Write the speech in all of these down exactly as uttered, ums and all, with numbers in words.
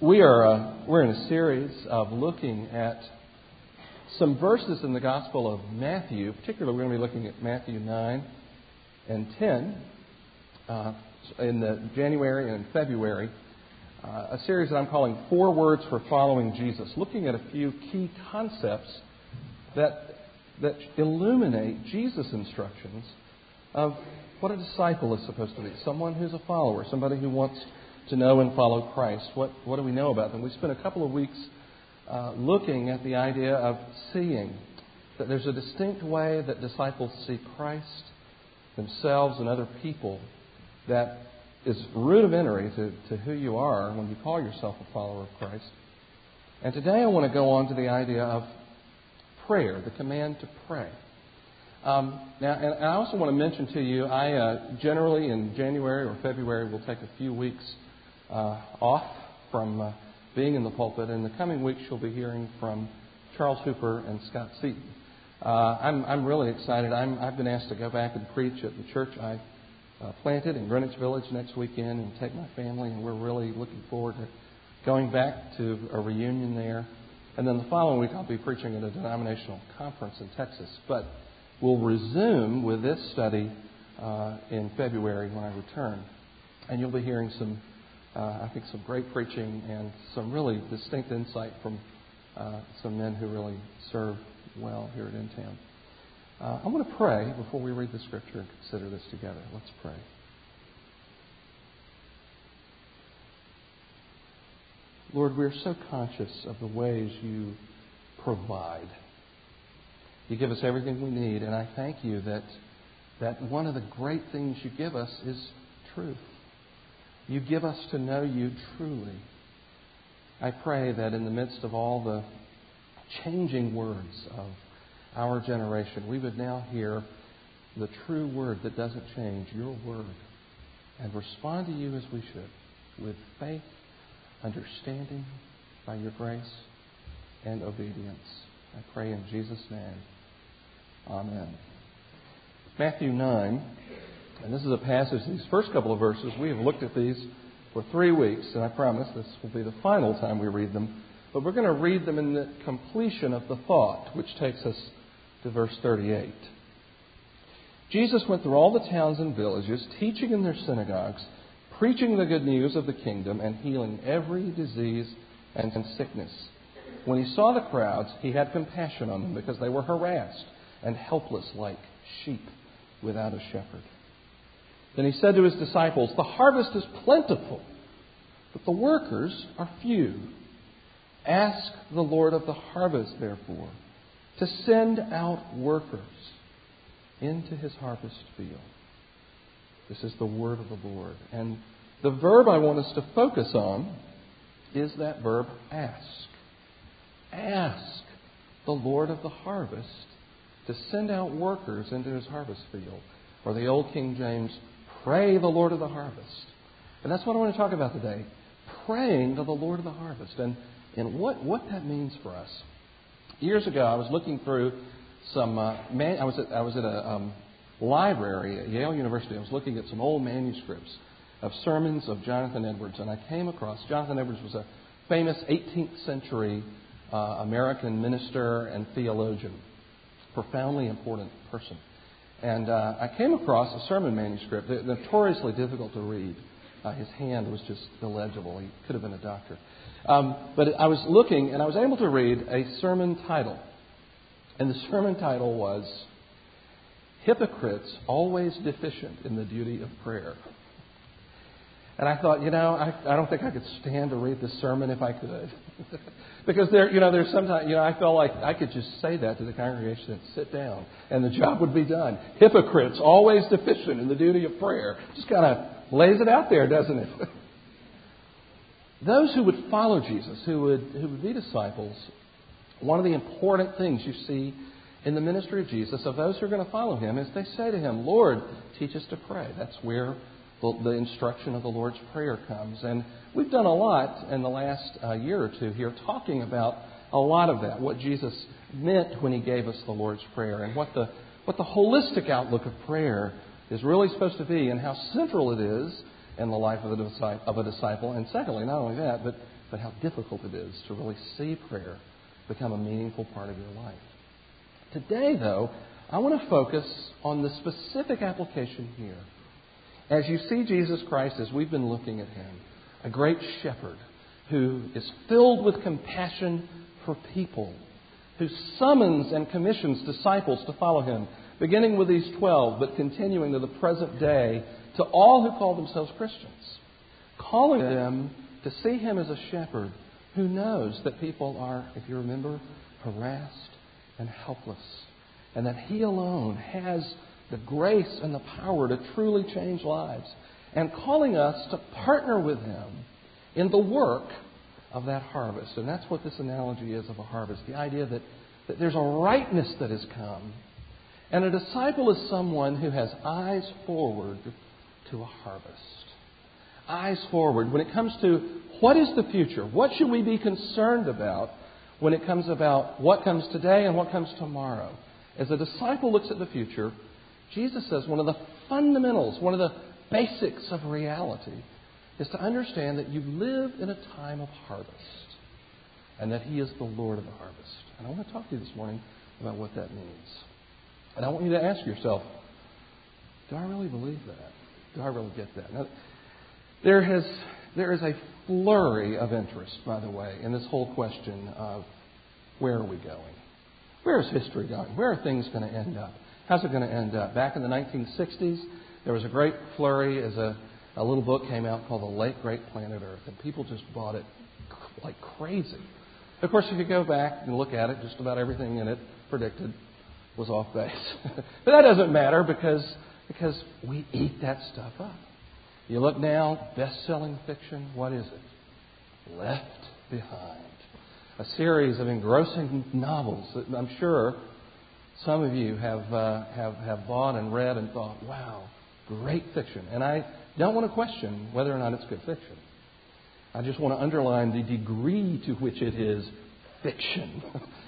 We are uh, we're in a series of looking at some verses in the Gospel of Matthew. Particularly, we're going to be looking at Matthew nine and ten uh, in the January and February. Uh, a series that I'm calling Four Words for Following Jesus, looking at a few key concepts that that illuminate Jesus' instructions of what a disciple is supposed to be. Someone who's a follower, somebody who wants to know and follow Christ. What what do we know about them? We spent a couple of weeks uh, looking at the idea of seeing, that there's a distinct way that disciples see Christ, themselves, and other people that is rudimentary to, to who you are when you call yourself a follower of Christ. And today I want to go on to the idea of prayer, the command to pray. Um, now, and I also want to mention to you, I uh, generally in January or February will take a few weeks uh, off from uh, being in the pulpit. In the coming weeks, you'll be hearing from Charles Hooper and Scott Seaton. Uh, I'm, I'm really excited. I'm, I've been asked to go back and preach at the church I uh, planted in Greenwich Village next weekend and take my family, and we're really looking forward to going back to a reunion there. And then the following week, I'll be preaching at a denominational conference in Texas. But we'll resume with this study uh, in February when I return. And you'll be hearing some, uh, I think, some great preaching and some really distinct insight from uh, some men who really serve well here at InTown. Uh, I'm going to pray before we read the Scripture and consider this together. Let's pray. Lord, we're so conscious of the ways you provide. You give us everything we need, and I thank you that that one of the great things you give us is truth. You give us to know you truly. I pray that in the midst of all the changing words of our generation, we would now hear the true word that doesn't change, your word, and respond to you as we should, with faith, understanding, by your grace, and obedience. I pray in Jesus' name. Amen. Matthew nine, and this is a passage, these first couple of verses, we have looked at these for three weeks, and I promise this will be the final time we read them. But we're going to read them in the completion of the thought, which takes us to verse thirty-eight. Jesus went through all the towns and villages, teaching in their synagogues, preaching the good news of the kingdom, and healing every disease and sickness. When he saw the crowds, he had compassion on them because they were harassed and helpless like sheep without a shepherd. Then he said to his disciples, "The harvest is plentiful, but the workers are few. Ask the Lord of the harvest, therefore, to send out workers into his harvest field." This is the word of the Lord. And the verb I want us to focus on is that verb ask. Ask the Lord of the harvest to send out workers into his harvest field. Or the old King James, pray the Lord of the harvest. And that's what I want to talk about today. Praying to the Lord of the harvest. And, and what, what that means for us. Years ago, I was looking through some... Uh, man, I was at, I was at a um, library at Yale University. I was looking at some old manuscripts of sermons of Jonathan Edwards. And I came across... Jonathan Edwards was a famous eighteenth century uh, American minister and theologian. Profoundly important person. And uh, I came across a sermon manuscript, notoriously difficult to read. Uh, his hand was just illegible. He could have been a doctor. Um, but I was looking, and I was able to read a sermon title. And the sermon title was, "Hypocrites Always Deficient in the Duty of Prayer." And I thought, you know, I, I don't think I could stand to read this sermon if I could. Because there, you know, there's sometimes, you know, I felt like I could just say that to the congregation and sit down, and the job would be done. Hypocrites always deficient in the duty of prayer. Just kind of lays it out there, doesn't it? Those who would follow Jesus, who would who would be disciples, one of the important things you see in the ministry of Jesus, of those who are going to follow him, is they say to him, "Lord, teach us to pray." That's where the, the instruction of the Lord's Prayer comes. And we've done a lot in the last uh, year or two here talking about a lot of that, what Jesus meant when he gave us the Lord's Prayer, and what the what the holistic outlook of prayer is really supposed to be, and how central it is in the life of a disciple. Of a disciple. And secondly, not only that, but, but how difficult it is to really see prayer become a meaningful part of your life. Today, though, I want to focus on the specific application here. As you see Jesus Christ, as we've been looking at Him, a great shepherd who is filled with compassion for people, who summons and commissions disciples to follow Him, beginning with these twelve, but continuing to the present day to all who call themselves Christians, calling them to see Him as a shepherd who knows that people are, if you remember, harassed and helpless, and that He alone has the grace and the power to truly change lives, and calling us to partner with Him in the work of that harvest. And that's what this analogy is of a harvest. The idea that, that there's a ripeness that has come. And a disciple is someone who has eyes forward to a harvest. Eyes forward. When it comes to what is the future? What should we be concerned about when it comes about what comes today and what comes tomorrow? As a disciple looks at the future, Jesus says one of the fundamentals, one of the basics of reality is to understand that you live in a time of harvest and that He is the Lord of the harvest. And I want to talk to you this morning about what that means. And I want you to ask yourself, do I really believe that? Do I really get that? Now, there has there is a flurry of interest, by the way, in this whole question of where are we going? Where is history going? Where are things going to end up? How's it going to end up? Back in the nineteen sixties, there was a great flurry as a, a little book came out called The Late Great Planet Earth, and people just bought it like crazy. Of course, if you go back and look at it, just about everything in it predicted was off base. But that doesn't matter because, because we eat that stuff up. You look now, best-selling fiction, what is it? Left Behind. A series of engrossing novels that I'm sure some of you have, uh, have, have bought and read and thought, wow, great fiction. And I don't want to question whether or not it's good fiction. I just want to underline the degree to which it is fiction.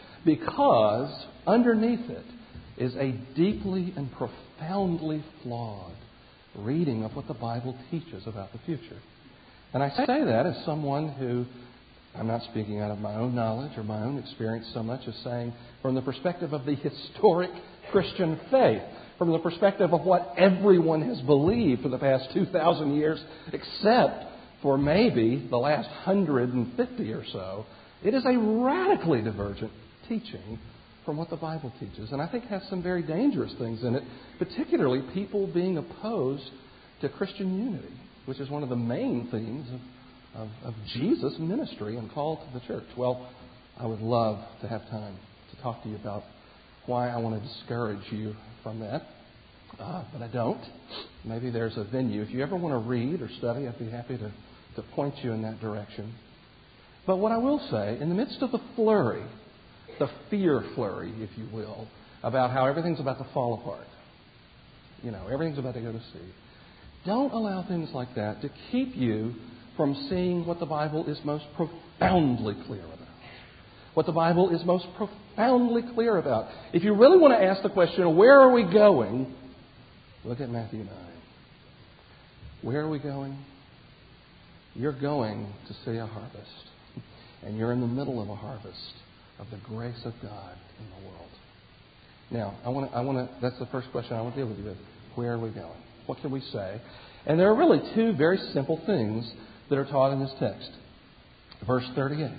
Because underneath it is a deeply and profoundly flawed reading of what the Bible teaches about the future. And I say that as someone who, I'm not speaking out of my own knowledge or my own experience so much as saying from the perspective of the historic Christian faith, from the perspective of what everyone has believed for the past two thousand years, except for maybe the last one hundred fifty or so, it is a radically divergent teaching from what the Bible teaches. And I think has some very dangerous things in it, particularly people being opposed to Christian unity, which is one of the main themes of, of, of Jesus' ministry and call to the church. Well, I would love to have time to talk to you about why I want to discourage you from that. Uh, but I don't. Maybe there's a venue. If you ever want to read or study, I'd be happy to, to point you in that direction. But what I will say, in the midst of the flurry, the fear flurry, if you will, about how everything's about to fall apart, you know, everything's about to go to seed, don't allow things like that to keep you from seeing what the Bible is most profoundly clear about. What the Bible is most profoundly clear about. If you really want to ask the question, where are we going? Look at Matthew nine. Where are we going? You're going to see a harvest. And you're in the middle of a harvest of the grace of God in the world. Now, I want to, I want to, that's the first question I want to deal with you with. Where are we going? What can we say? And there are really two very simple things that are taught in this text. Verse thirty-eight.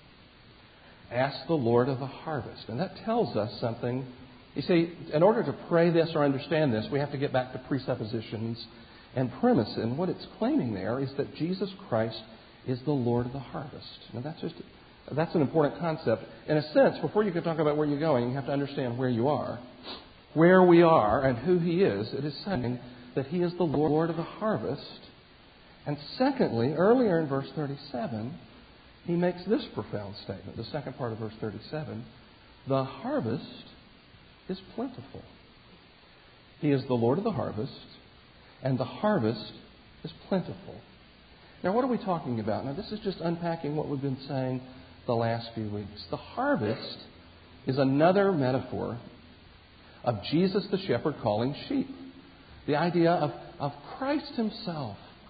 Ask the Lord of the harvest. And that tells us something. You see, in order to pray this or understand this, we have to get back to presuppositions and premise. And what it's claiming there is that Jesus Christ is the Lord of the harvest. Now, that's just that's an important concept. In a sense, before you can talk about where you're going, you have to understand where you are. Where we are and who He is. It is saying that He is the Lord of the harvest. And secondly, earlier in verse thirty-seven, He makes this profound statement, the second part of verse thirty-seven. The harvest is plentiful. He is the Lord of the harvest, and the harvest is plentiful. Now, what are we talking about? Now, this is just unpacking what we've been saying the last few weeks. The harvest is another metaphor of Jesus the shepherd calling sheep. The idea of, of Christ Himself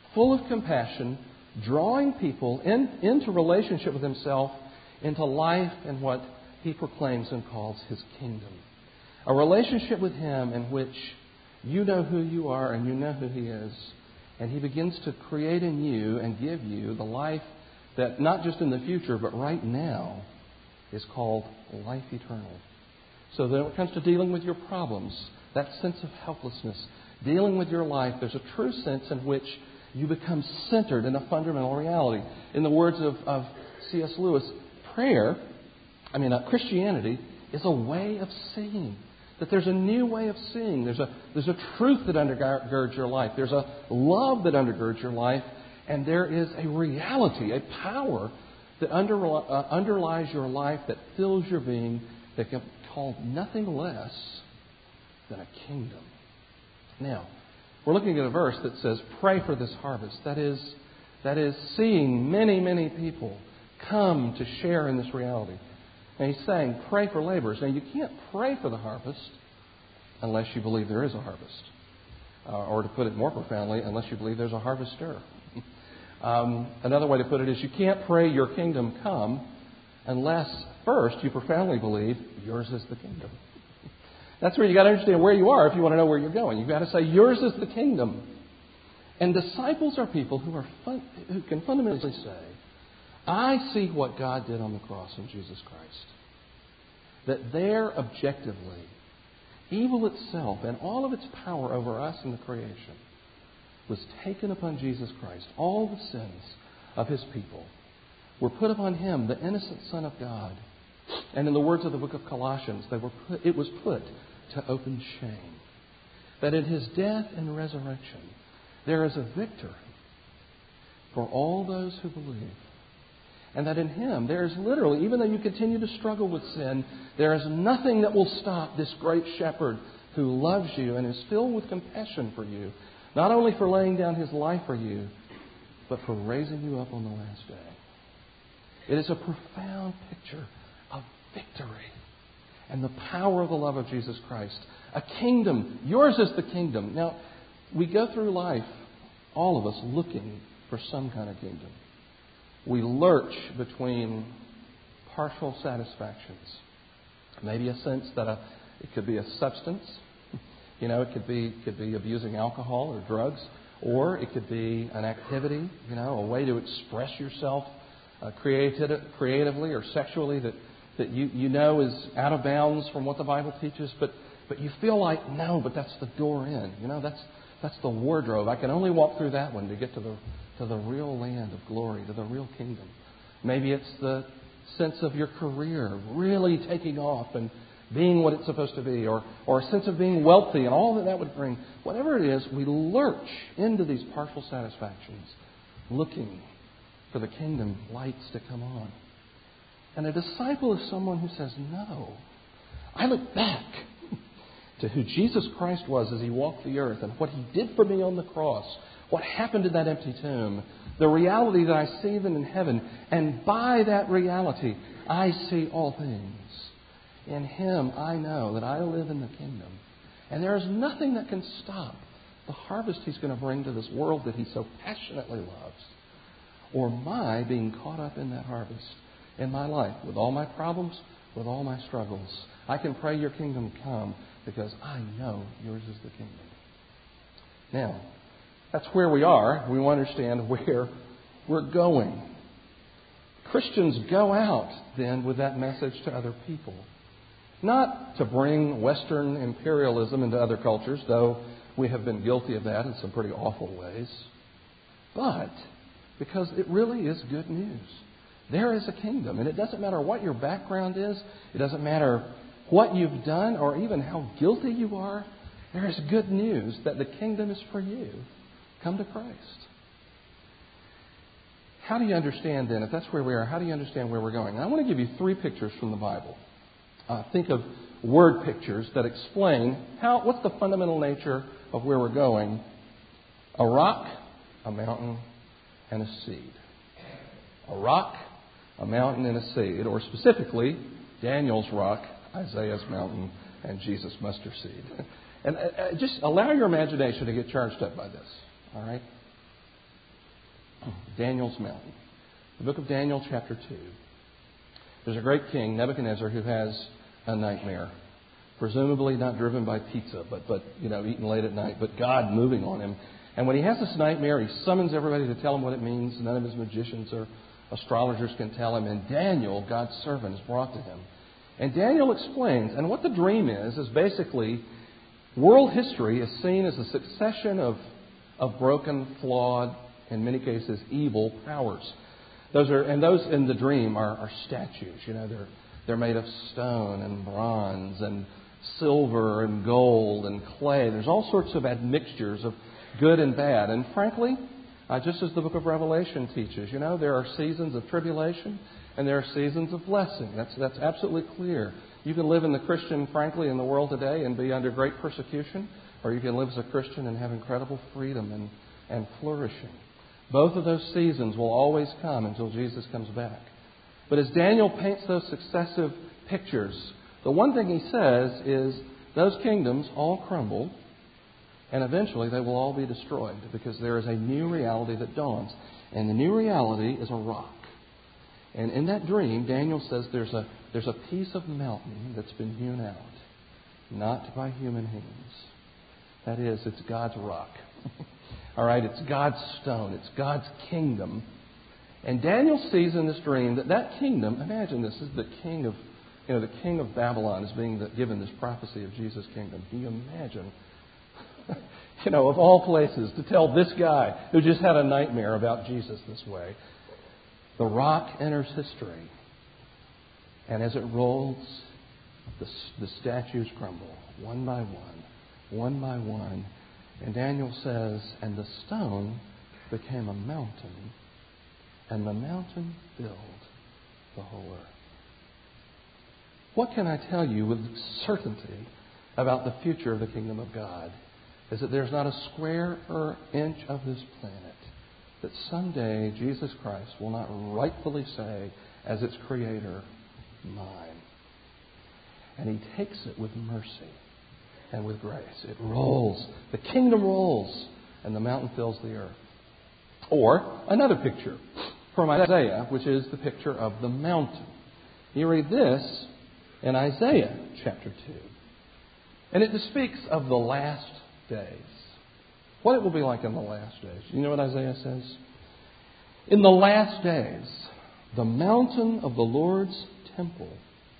full of compassion, drawing people in, into relationship with Himself, into life in what He proclaims and calls His kingdom. A relationship with Him in which you know who you are and you know who He is. And He begins to create in you and give you the life that not just in the future, but right now is called life eternal. So that when it comes to dealing with your problems, that sense of helplessness, dealing with your life, there's a true sense in which you become centered in a fundamental reality. In the words of, of C S Lewis, prayer, I mean uh, Christianity, is a way of seeing. That there's a new way of seeing. There's a, there's a truth that undergirds your life. There's a love that undergirds your life. And there is a reality, a power that under, uh, underlies your life, that fills your being, that can be called nothing less than a kingdom. Now, we're looking at a verse that says, pray for this harvest. That is, that is seeing many, many people come to share in this reality. And He's saying, pray for laborers. Now, you can't pray for the harvest unless you believe there is a harvest. Uh, or to put it more profoundly, unless you believe there's a harvester. um, another way to put it is, you can't pray your kingdom come unless first you profoundly believe yours is the kingdom. That's where you got to understand where you are if you want to know where you're going. You've got to say, yours is the kingdom. And disciples are people who are fun, who can fundamentally say, I see what God did on the cross in Jesus Christ. That there, objectively, evil itself and all of its power over us and the creation was taken upon Jesus Christ. All the sins of His people were put upon Him, the innocent Son of God. And in the words of the book of Colossians, they were put, it was put to open shame. That in His death and resurrection, there is a victory for all those who believe. And that in Him, there is literally, even though you continue to struggle with sin, there is nothing that will stop this great shepherd who loves you and is filled with compassion for you, not only for laying down His life for you, but for raising you up on the last day. It is a profound picture of victory and the power of the love of Jesus Christ. A kingdom. Yours is the kingdom. Now, we go through life, all of us, looking for some kind of kingdom. We lurch between partial satisfactions. Maybe a sense that a, it could be a substance. You know, it could be could be abusing alcohol or drugs. Or it could be an activity, you know, a way to express yourself uh, creativ- creatively or sexually that, that you, you know is out of bounds from what the Bible teaches. But, but you feel like, no, but that's the door in. You know, that's that's the wardrobe. I can only walk through that one to get to the to the real land of glory, to the real kingdom. Maybe it's the sense of your career really taking off and being what it's supposed to be, or, or a sense of being wealthy and all that that would bring. Whatever it is, we lurch into these partial satisfactions, looking for the kingdom lights to come on. And a disciple is someone who says, no. I look back to who Jesus Christ was as He walked the earth and what He did for me on the cross, what happened in that empty tomb, the reality that I see them in heaven, and by that reality, I see all things. In Him, I know that I live in the kingdom. And there is nothing that can stop the harvest He's going to bring to this world that He so passionately loves, or my being caught up in that harvest in my life, with all my problems, with all my struggles. I can pray your kingdom come because I know yours is the kingdom. Now, that's where we are. We want to understand where we're going. Christians go out then with that message to other people. Not to bring Western imperialism into other cultures, though we have been guilty of that in some pretty awful ways, but because it really is good news. There is a kingdom, and it doesn't matter what your background is. It doesn't matter what you've done or even how guilty you are. There is good news that the kingdom is for you. Come to Christ. How do you understand then, if that's where we are, how do you understand where we're going? And I want to give you three pictures from the Bible. Uh, think of word pictures that explain how what's the fundamental nature of where we're going. A rock, a mountain, and a seed. A rock, a mountain, and a seed. Or specifically, Daniel's rock, Isaiah's mountain, and Jesus' mustard seed. And uh, just allow your imagination to get charged up by this. All right? Daniel's mountain. The book of Daniel, chapter two. There's a great king, Nebuchadnezzar, who has a nightmare. Presumably not driven by pizza, but, but you know, eaten late at night, but God moving on him. And when he has this nightmare, he summons everybody to tell him what it means. None of his magicians or astrologers can tell him. And Daniel, God's servant, is brought to him. And Daniel explains, and what the dream is, is basically world history is seen as a succession of, of broken, flawed, in many cases, evil powers. Those are, and those in the dream are, are statues. You know, they're they're made of stone and bronze and silver and gold and clay. There's all sorts of admixtures of good and bad. And frankly, uh, just as the book of Revelation teaches, you know, there are seasons of tribulation and there are seasons of blessing. That's that's absolutely clear. You can live in the Christian, frankly, in the world today and be under great persecution, or you can live as a Christian and have incredible freedom and, and flourishing. Both of those seasons will always come until Jesus comes back. But as Daniel paints those successive pictures, the one thing he says is those kingdoms all crumble and eventually they will all be destroyed because there is a new reality that dawns. And the new reality is a rock. And in that dream, Daniel says there's a, there's a piece of mountain that's been hewn out, not by human hands. That is, it's God's rock. All right, it's God's stone. It's God's kingdom. And Daniel sees in this dream that that kingdom, imagine this, is the king of, you know, the king of Babylon is being the, given this prophecy of Jesus' kingdom. Can you imagine, you know, of all places, to tell this guy who just had a nightmare about Jesus this way? The rock enters history. And as it rolls, the, the statues crumble, one by one, one by one. And Daniel says, and the stone became a mountain, and the mountain filled the whole earth. What can I tell you with certainty about the future of the kingdom of God? Is that there's not a square or inch of this planet that someday Jesus Christ will not rightfully say, as its creator, mine. And He takes it with mercy and with grace. It rolls. The kingdom rolls, and the mountain fills the earth. Or another picture from Isaiah, which is the picture of the mountain. You read this in Isaiah chapter two. And it speaks of the last days. What it will be like in the last days. You know what Isaiah says? In the last days, the mountain of the Lord's temple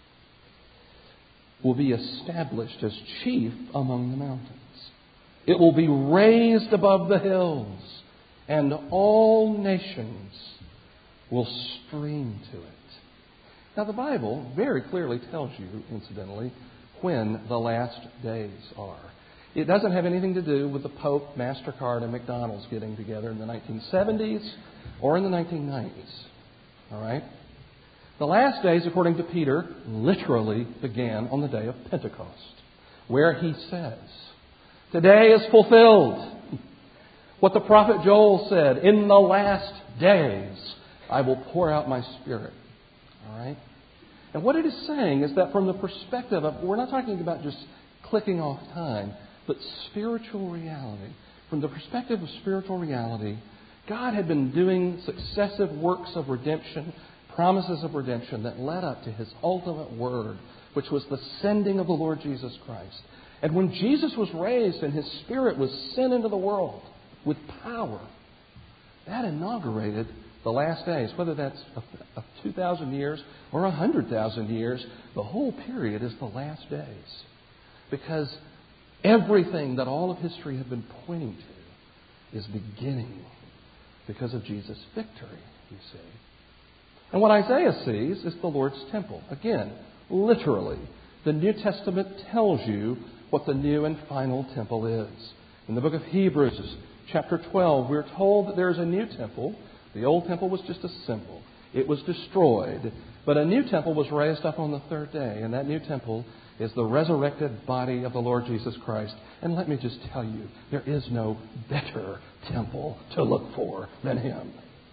will be established as chief among the mountains. It will be raised above the hills, and all nations will stream to it. Now, the Bible very clearly tells you, incidentally, when the last days are. It doesn't have anything to do with the Pope, MasterCard, and McDonald's getting together in the nineteen seventies or in the nineteen nineties. All right? The last days, according to Peter, literally began on the day of Pentecost, where he says, today is fulfilled what the prophet Joel said, in the last days I will pour out my Spirit. All right? And what it is saying is that from the perspective of, we're not talking about just clicking off time, but spiritual reality. From the perspective of spiritual reality, God had been doing successive works of redemption, promises of redemption that led up to His ultimate word, which was the sending of the Lord Jesus Christ. And when Jesus was raised and His Spirit was sent into the world with power, that inaugurated the last days. Whether that's a, a two thousand years or a one hundred thousand years, the whole period is the last days. Because everything that all of history had been pointing to is beginning because of Jesus' victory, you see. And what Isaiah sees is the Lord's temple. Again, literally, the New Testament tells you what the new and final temple is. In the book of Hebrews, chapter twelve, we're told that there is a new temple. The old temple was just a symbol. It was destroyed. But a new temple was raised up on the third day. And that new temple is the resurrected body of the Lord Jesus Christ. And let me just tell you, there is no better temple to look for than Him.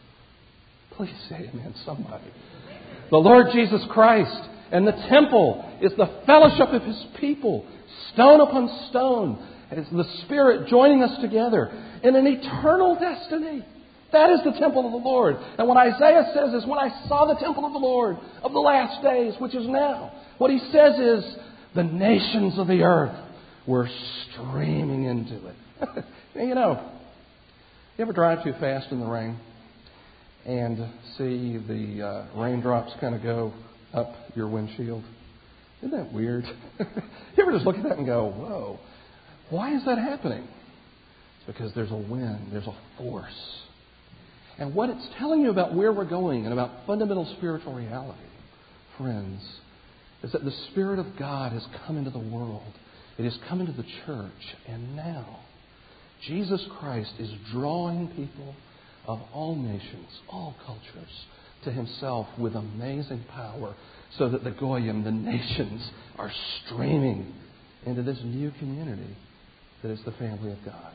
Please say amen, somebody. The Lord Jesus Christ. And the temple is the fellowship of His people. Stone upon stone. It is the Spirit joining us together in an eternal destiny. That is the temple of the Lord. And what Isaiah says is, when I saw the temple of the Lord of the last days, which is now, what he says is, the nations of the earth were streaming into it. You know, you ever drive too fast in the rain and see the uh, raindrops kind of go up your windshield? Isn't that weird? You ever just look at that and go, whoa, why is that happening? It's because there's a wind, there's a force. And what it's telling you about where we're going and about fundamental spiritual reality, friends, is that the Spirit of God has come into the world. It has come into the church. And now, Jesus Christ is drawing people of all nations, all cultures, to Himself with amazing power, so that the Goyim, the nations, are streaming into this new community that is the family of God.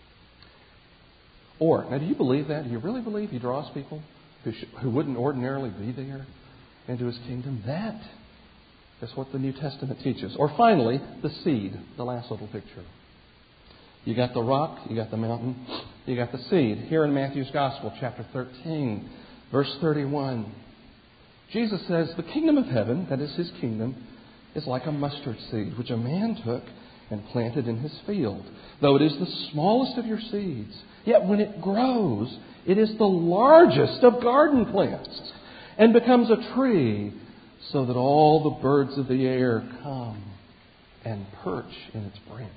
Or, now do you believe that? Do you really believe He draws people who, sh- who wouldn't ordinarily be there into His kingdom? That is what the New Testament teaches. Or finally, the seed, the last little picture. You got the rock, you got the mountain, you got the seed. Here in Matthew's Gospel, chapter thirteen, verse thirty-one, Jesus says, the kingdom of heaven, that is His kingdom, is like a mustard seed, which a man took and planted in his field. Though it is the smallest of your seeds, yet when it grows, it is the largest of garden plants and becomes a tree, so that all the birds of the air come and perch in its branches.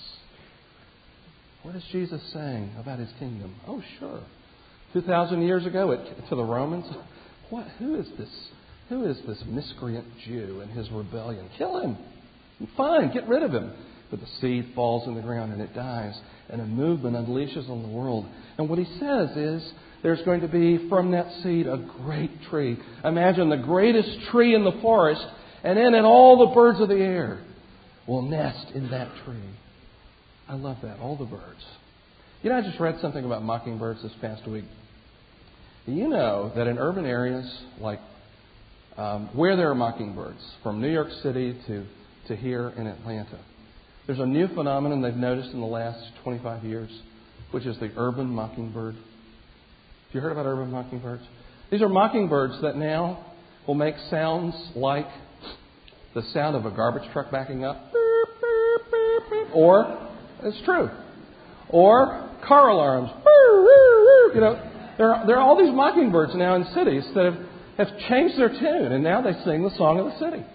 What is Jesus saying about His kingdom? Oh, sure. Two thousand years ago, it, to the Romans, what? Who is this? Who is this miscreant Jew and his rebellion? Kill him. Fine, get rid of him. But the seed falls in the ground and it dies, and a movement unleashes on the world. And what he says is, there's going to be from that seed a great tree. Imagine the greatest tree in the forest, and in it all the birds of the air will nest in that tree. I love that, all the birds. You know, I just read something about mockingbirds this past week. You know that in urban areas, like um, where there are mockingbirds, from New York City to, to here in Atlanta, there's a new phenomenon they've noticed in the last twenty-five years, which is the urban mockingbird. Have you heard about urban mockingbirds? These are mockingbirds that now will make sounds like the sound of a garbage truck backing up. Or, it's true, or car alarms. You know, there are, there are all these mockingbirds now in cities that have, have changed their tune, and now they sing the song of the city.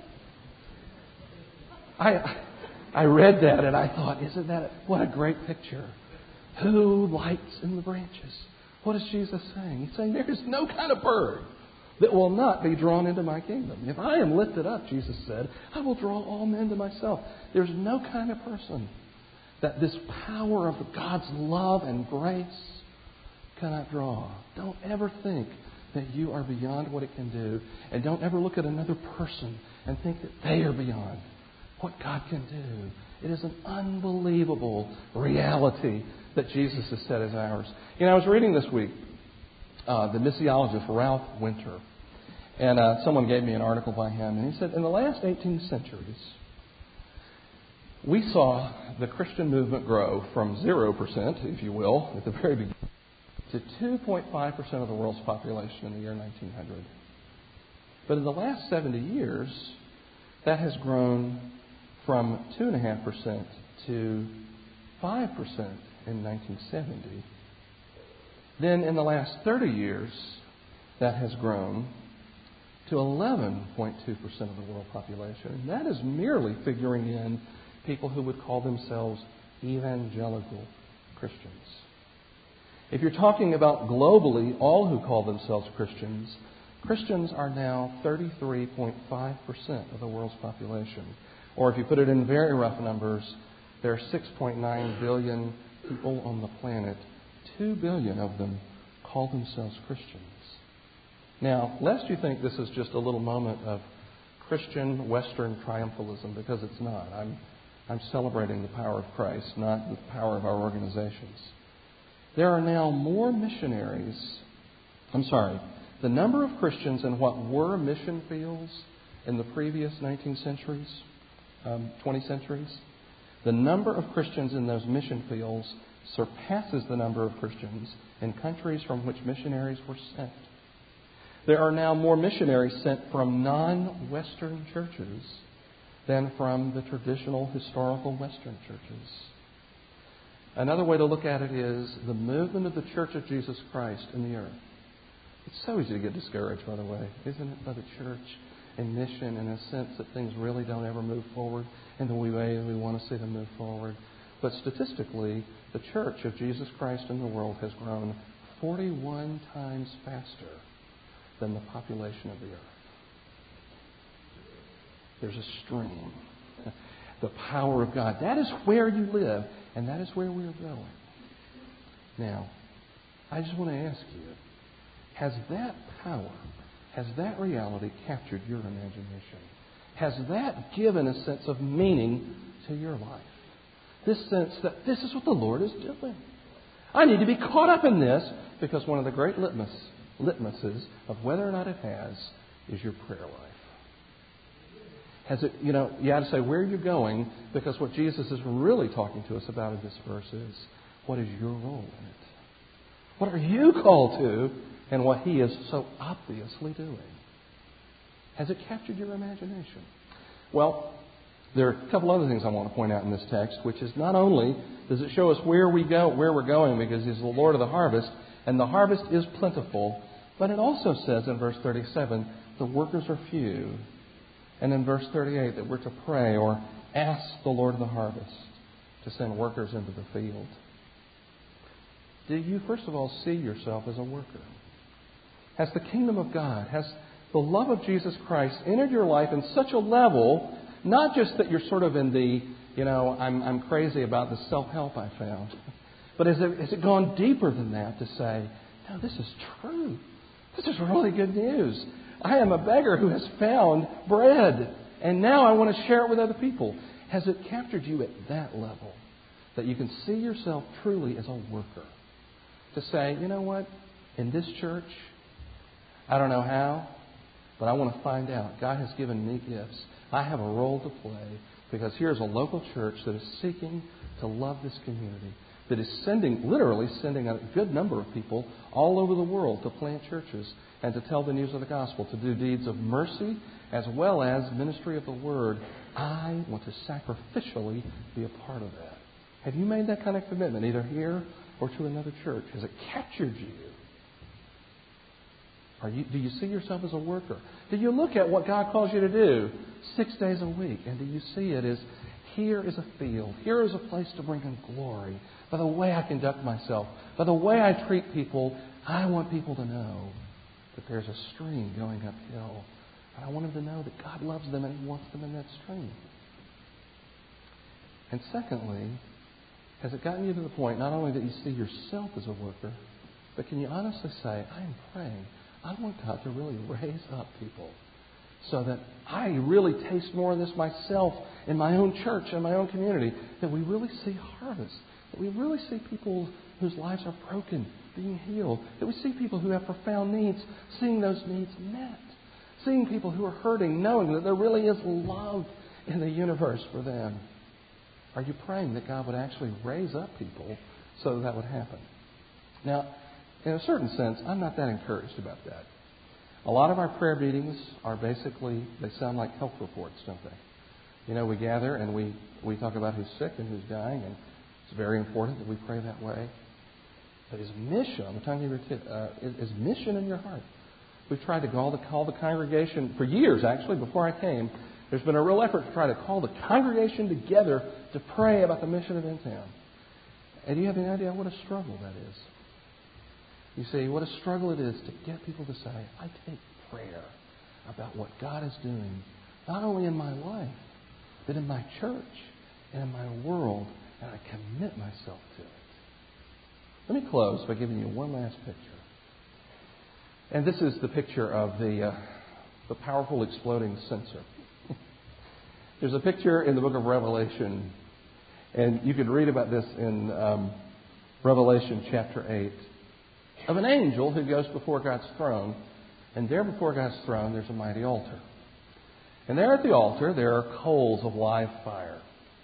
I I read that and I thought, isn't that, what a great picture. Who lights in the branches? What is Jesus saying? He's saying there is no kind of bird that will not be drawn into my kingdom. If I am lifted up, Jesus said, I will draw all men to myself. There's no kind of person that this power of God's love and grace cannot draw. Don't ever think that you are beyond what it can do. And don't ever look at another person and think that they are beyond what God can do. It is an unbelievable reality that Jesus has set as ours. You know, I was reading this week uh, the missiologist Ralph Winter. And uh, someone gave me an article by him. And he said, in the last eighteen centuries, we saw the Christian movement grow from zero percent, if you will, at the very beginning, to two point five percent of the world's population in the year nineteen hundred. But in the last seventy years, that has grown from two point five percent to five percent in nineteen seventy. Then in the last thirty years, that has grown to eleven point two percent of the world population. And that is merely figuring in people who would call themselves evangelical Christians. If you're talking about globally, all who call themselves Christians, Christians are now thirty-three point five percent of the world's population. Or if you put it in very rough numbers, there are six point nine billion people on the planet. two billion of them call themselves Christians. Now, lest you think this is just a little moment of Christian Western triumphalism, because it's not. I'm, I'm celebrating the power of Christ, not the power of our organizations. There are now more missionaries. I'm sorry. The number of Christians in what were mission fields in the previous nineteen centuries, um, twenty centuries, the number of Christians in those mission fields surpasses the number of Christians in countries from which missionaries were sent. There are now more missionaries sent from non-Western churches than from the traditional historical Western churches. Another way to look at it is the movement of the Church of Jesus Christ in the earth. It's so easy to get discouraged, by the way, isn't it, by the church and mission, in a sense that things really don't ever move forward in the way we want to see them move forward. But statistically, the Church of Jesus Christ in the world has grown forty-one times faster than the population of the earth. There's a stream. The power of God. That is where you live, and that is where we're going. Now, I just want to ask you, has that power, has that reality captured your imagination? Has that given a sense of meaning to your life? This sense that this is what the Lord is doing. I need to be caught up in this, because one of the great litmus, litmuses of whether or not it has is your prayer life. Has it, you know, you have to say, where are you going? Because what Jesus is really talking to us about in this verse is, what is your role in it? What are you called to, and what He is so obviously doing? Has it captured your imagination? Well, there are a couple other things I want to point out in this text, which is not only does it show us where we go, where we're going, because He's the Lord of the harvest, and the harvest is plentiful, but it also says in verse thirty-seven, the workers are few. And in verse thirty-eight, that we're to pray or ask the Lord of the harvest to send workers into the field. Do you, first of all, see yourself as a worker? Has the kingdom of God, has the love of Jesus Christ entered your life in such a level, not just that you're sort of in the, you know, I'm, I'm crazy about the self-help I found, but has it, has it gone deeper than that to say, no, this is true. This is really good news. I am a beggar who has found bread, and now I want to share it with other people. Has it captured you at that level, that you can see yourself truly as a worker? To say, you know what, in this church, I don't know how, but I want to find out. God has given me gifts. I have a role to play, because here's a local church that is seeking to love this community, that is sending, literally sending a good number of people all over the world to plant churches and to tell the news of the gospel, to do deeds of mercy as well as ministry of the word. I want to sacrificially be a part of that. Have you made that kind of commitment, either here or to another church? Has it captured you? Are you, do you see yourself as a worker? Do you look at what God calls you to do six days a week? And do you see it as, here is a field, here is a place to bring Him glory. By the way I conduct myself, by the way I treat people, I want people to know that there's a stream going uphill. And I want them to know that God loves them and He wants them in that stream. And secondly, has it gotten you to the point not only that you see yourself as a worker, but can you honestly say, I am praying, I want God to really raise up people so that I really taste more of this myself in my own church and my own community, that we really see harvest, that we really see people whose lives are broken being healed, that we see people who have profound needs, seeing those needs met, seeing people who are hurting, knowing that there really is love in the universe for them. Are you praying that God would actually raise up people so that that would happen? Now, in a certain sense, I'm not that encouraged about that. A lot of our prayer meetings are basically, they sound like health reports, don't they? You know, we gather and we, we talk about who's sick and who's dying, and it's very important that we pray that way. But is mission, I'm telling you, uh, is, is mission in your heart? We've tried to call the, call the congregation, for years actually, before I came, there's been a real effort to try to call the congregation together to pray about the mission of InTown. And do you have any idea what a struggle that is? You see, what a struggle it is to get people to say, I take prayer about what God is doing, not only in my life, but in my church and in my world, and I commit myself to it. Let me close by giving you one last picture. And this is the picture of the, uh, the powerful exploding censer. There's a picture in the book of Revelation, and you can read about this in um, Revelation chapter eight, of an angel who goes before God's throne. And there before God's throne, there's a mighty altar. And there at the altar, there are coals of live fire.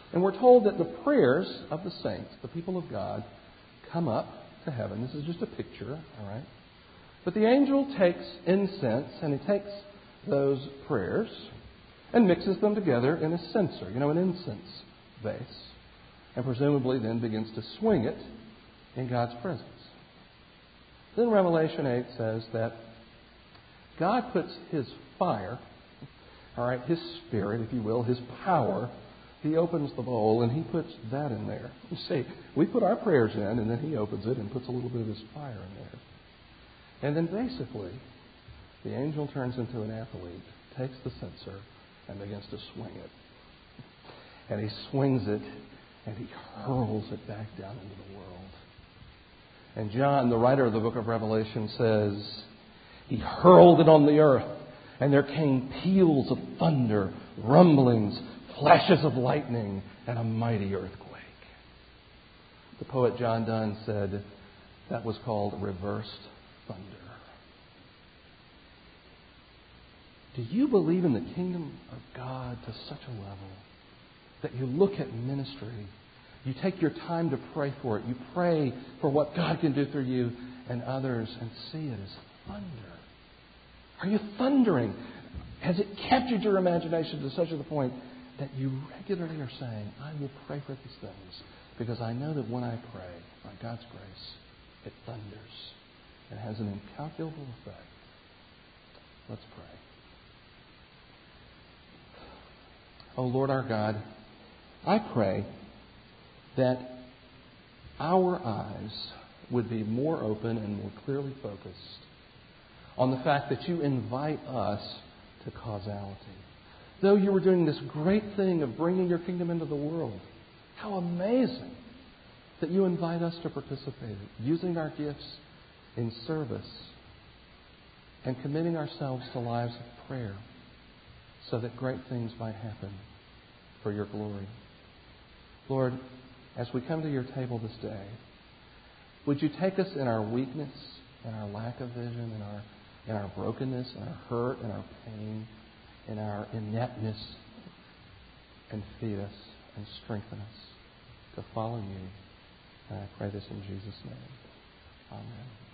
And we're told that the prayers of the saints, the people of God, come up to heaven. This is just a picture, all right? But the angel takes incense and he takes those prayers and mixes them together in a censer, you know, an incense vase, and presumably then begins to swing it in God's presence. Then Revelation eight says that God puts His fire, all right, His Spirit, if you will, His power. He opens the bowl and He puts that in there. You see, we put our prayers in and then He opens it and puts a little bit of His fire in there. And then basically, the angel turns into an athlete, takes the censer, and begins to swing it. And he swings it and he hurls it back down into the world. And John, the writer of the book of Revelation, says, He hurled it on the earth, and there came peals of thunder, rumblings, flashes of lightning, and a mighty earthquake. The poet John Donne said that was called reversed thunder. Do you believe in the kingdom of God to such a level that you look at ministry, you take your time to pray for it, you pray for what God can do through you and others, and see it as thunder? Are you thundering? Has it captured your imagination to such a point that you regularly are saying, I will pray for these things because I know that when I pray, by God's grace, it thunders and has an incalculable effect? Let's pray. Oh Lord our God, I pray that our eyes would be more open and more clearly focused on the fact that you invite us to causality. Though you were doing this great thing of bringing your kingdom into the world, how amazing that you invite us to participate, using our gifts in service and committing ourselves to lives of prayer so that great things might happen for your glory. Lord, as we come to your table this day, would you take us in our weakness, in our lack of vision, in our in our brokenness, in our hurt, in our pain, in our ineptness, and feed us and strengthen us to follow you. And I pray this in Jesus' name. Amen.